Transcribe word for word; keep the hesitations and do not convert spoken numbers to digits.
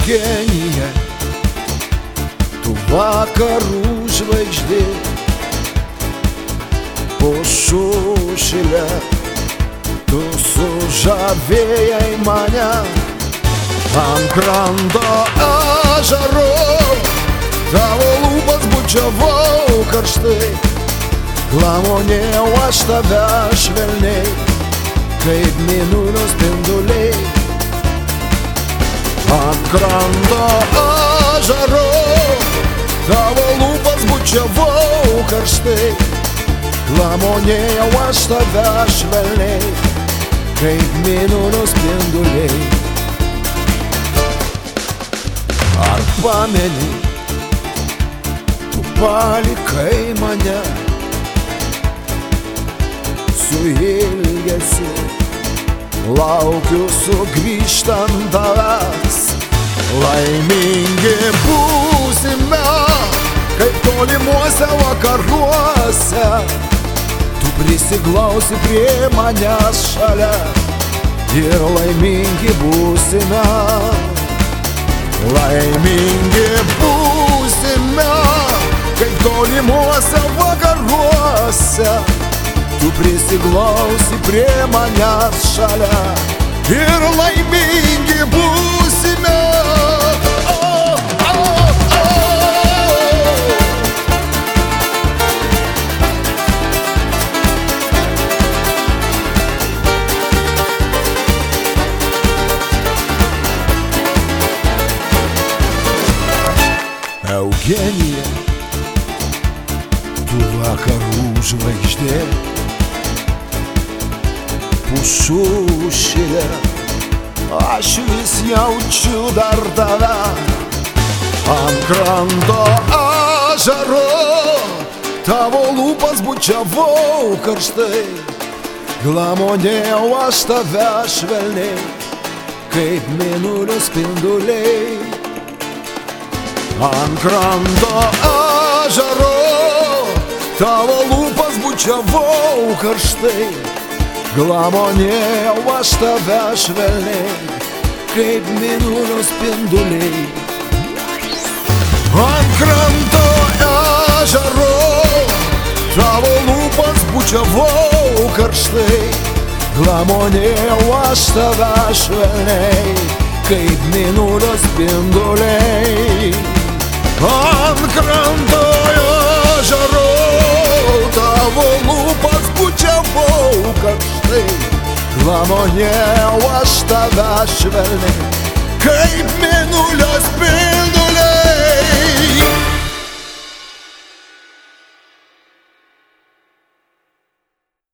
Eugenija, tu vakarų žvaigždė, po šušilę tu sužavėjai mane. Ant kranto ežero tavo lūpas bučiavau karštai, glamonėjau aš tave švelniai, kaip mėnulio spinduliai. Ant kranto ežero tavo lūpas bučiavau karštai, glamonėjau aš tave švelniai, kaip mėnulio spinduliai. Ar pameni, tu palikai mane su ilgesiu, laukiu sugrįžtant tavęs. Laimingi būsime, kaip tolimuose vakaruose, tu prisiglausi prie manęs šalia ir laimingi būsime. Laimingi būsime, kaip tolimuose vakaruose, tu prisiglausi prie manęs šalia ir laimingi būsime. Oh, oh, oh. Eugenija, tu vakarų žvaigždė, pušušilė, aš vis jaučiu dar tave. Ant kranto ežero tavo lūpas bučiavau karštai, glamonėjau aš tave švelniai, kaip mėnulio spinduliai. Ant kranto ežero tavo lūpas bučiavau karštai, glamonėjau aš tave švelniai, kaip mėnulio spinduliai. Ant kranto ežero tavo lūpas bučiavau karštai, glamonėjau aš tave švelniai, kaip mėnulio spinduliai. Ant kranto ežero tavo lūpas bučiavau karštai, glamonėjau aš tave švelniai,